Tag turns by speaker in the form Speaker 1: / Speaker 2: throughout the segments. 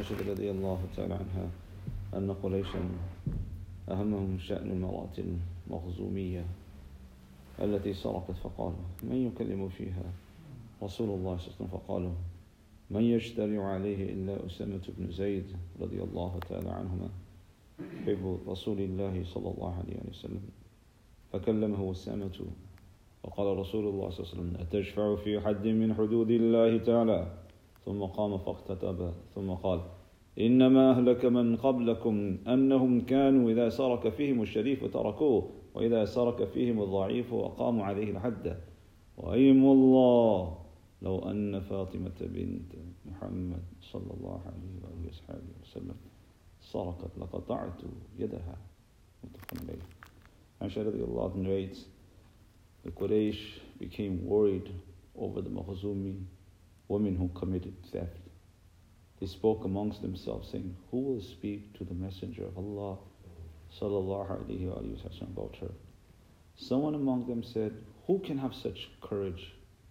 Speaker 1: عائشة رضي الله تعالى عنها أن قريشا أهمهم شأن المرأة المخزومية التي سرقت فقالوا من يكلم فيها رسول الله صلى الله عليه وسلم فقالوا من يجترئ عليه إلا أسامة بن زيد رضي الله تعالى عنهما حب رسول الله صلى الله عليه وسلم فكلمه أسامة وقال رسول الله صلى الله عليه وسلم أتشفع في حد من حدود الله تعالى ثم قام فاختتب ثم قال إنما أهلك من قبلكم أنهم كانوا إذا سرك فيهم الشريف تركوه وإذا سرك فيهم الضعيف أقاموا عليه الحد وأيم الله لو أن فاطمة بنت محمد صلى الله عليه وآله وصحبه وسلم سرقت لقطعت يدها. متفق عليه. Aisha radiallahu anha narrates, the Quraysh became worried over the Makhzumi women who committed theft. They spoke amongst themselves saying, who will speak to the Messenger of Allah sallallahu alayhi wa sallam about her? Someone among them said, who can have such courage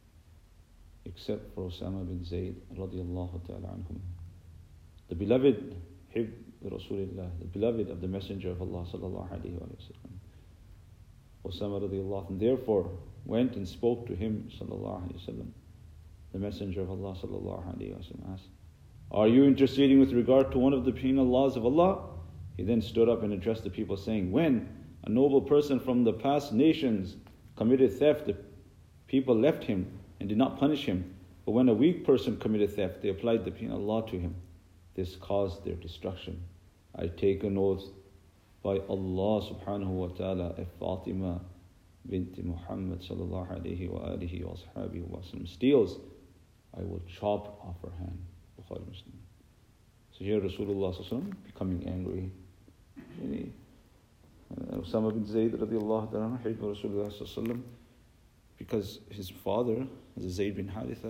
Speaker 1: except for Osama bin Zayd radiallahu ta'ala anhum, the beloved Hib Rasulullah, the beloved of the Messenger of Allah sallallahu alayhi wa sallam. Osama radiallahu anhu therefore went and spoke to him sallallahu alayhi wa sallam. The Messenger of Allah sallallahu alayhi wa sallam asked, are you interceding with regard to one of the penal laws of Allah? He then stood up and addressed the people saying, when a noble person from the past nations committed theft, the people left him and did not punish him. But when a weak person committed theft, they applied the penal law to him. This caused their destruction. I take an oath by Allah subhanahu wa ta'ala, if Fatima bint Muhammad sallallahu alayhi wa alihi wa sahbihi wa sallam steals, I will chop off her hand. Bukhari Muslim. So here Rasulullah sallallahu alayhi wa sallam becoming angry. Osama bin Zayd radiallahu ta'ala anhu, Rasulullah sallallahu alayhi wa sallam, because his father, Zayd bin Haritha,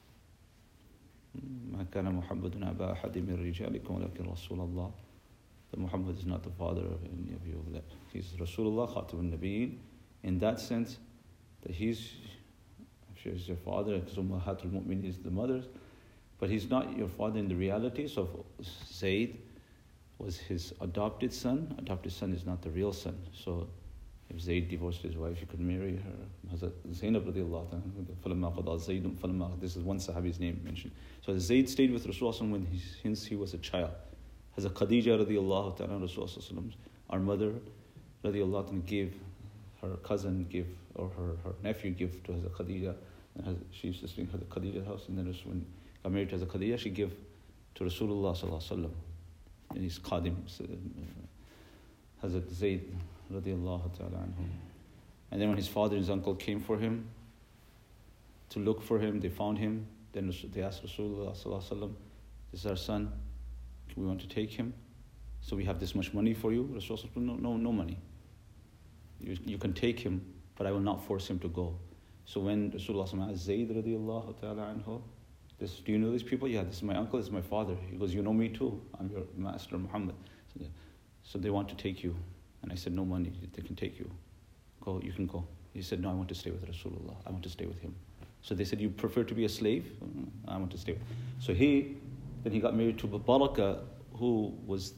Speaker 1: ما كان محمد أبا أحد من رجالكم ولكن رسول الله. That Muhammad is not the father of any of you. That he's Rasulullah, Khatam al-Nabiyyin. In that sense, that he's your father, because Ummahatul Mu'minin is the mothers, but he's not your father in the reality. So Zayd was his adopted son. Adopted son is not the real son. So if Zayd divorced his wife, he could marry her. Hazrat Zainab radiallahu anha. This is one Sahabi's name mentioned. So Zayd stayed with Rasulullah since he was a child. Hazrat Khadija radiallahu ta'ala Rasulullah, our mother radiallahu ta'ala, gave her cousin, or her nephew gift to Hazrat Khadija. And she used to stay in Hazrat Khadija's house, and then when got married to Hazrat Khadija, she gave to Rasulullah sallallahu alaihi wasallam, and his qadim, Hazrat Zayd radiallahu ta'ala anhu. And then when his father and his uncle came for him, to look for him, they found him. Then they asked Rasulullah sallallahu alaihi wasallam, this is our son, we want to take him, so we have this much money for you. Rasulullah said, no money. You can take him, but I will not force him to go. So when Rasulullah asked Zayd radiallahu ta'ala anhu, do you know these people? Yeah, this is my uncle, this is my father. He goes, you know me too, I'm your master Muhammad. So they want to take you. And I said, no money, they can take you. Go, you can go. He said, no, I want to stay with Rasulullah. I want to stay with him. So they said, you prefer to be a slave? I want to stay with him. So then he got married to Baraka, who was,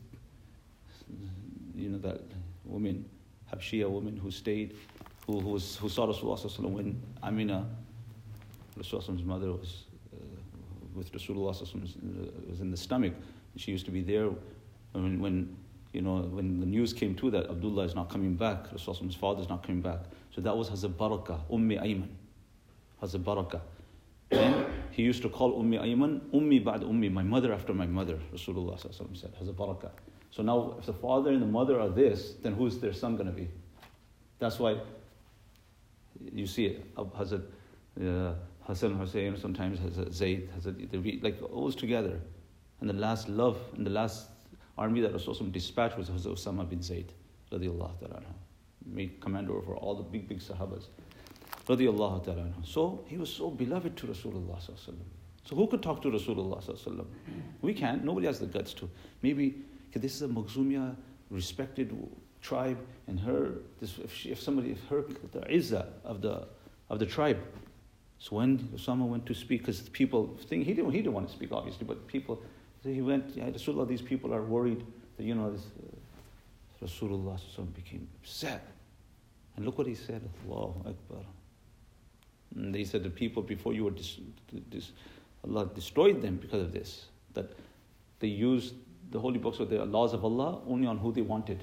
Speaker 1: that woman, Habshia woman who stayed, who saw Rasulullah when Amina, Rasulullah's mother, was with Rasulullah was in the stomach. She used to be there when the news came to that Abdullah is not coming back, Rasulullah's father is not coming back. So that was Hazrat Baraka, Ummi Ayman. Hazrat Baraka. Then he used to call Ummi Ayman, Ummi ba'd Ummi, my mother after my mother, Rasulullah said, Hazrat Baraka. So now if the father and the mother are this, then who's their son going to be? That's why you see it, Hazrat Hassan Hussein, sometimes Hazrat Zayd, they'll be like always together. And the last love, and the last army that Rasulullah dispatched was Hazrat Osama bin Zayd, radiallahu ta'ala anhu, made commander over all the big Sahabas, radiallahu ta'ala anhu. So he was so beloved to Rasulullah sallallahu alaihi wasallam. So who could talk to Rasulullah sallallahu alaihi wasallam? We can't. Nobody has the guts to. Maybe this is a Makhzumiyah, respected tribe, and the izzah of the tribe. So when Osama went to speak, because people think he didn't want to speak obviously, but people
Speaker 2: So he went, yeah, Rasulullah, these people are worried that, this Rasulullah became upset. And look what he said, Allahu Akbar. And they said the people before you were Allah destroyed them because of this. That they used the holy books or the laws of Allah only on who they wanted.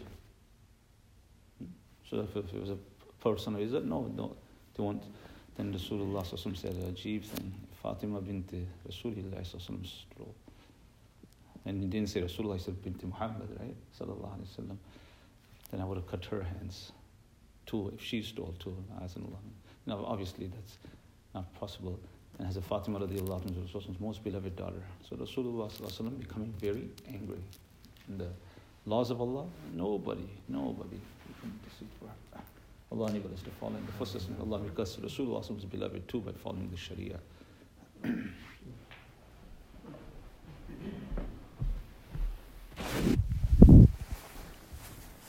Speaker 2: So if it was a person who said, no, they want. Then Rasulullah said a Ajib thing. Fatima bint Rasulullah stole. And he didn't say Rasulullah, he said bint Muhammad, right? Sallallahu Alaihi Wasallam. Then I would have cut her hands too if she stole too. Now obviously that's not possible. And as a Fatima radiallahu anha, Rasulullah's most beloved daughter. So Rasulullah sallallahu alaihi wasallam becoming very angry. And the laws of Allah, nobody can deceive for her. Allah enabled us to follow in the footsteps of Allah because Rasulullah was beloved too by following the Sharia.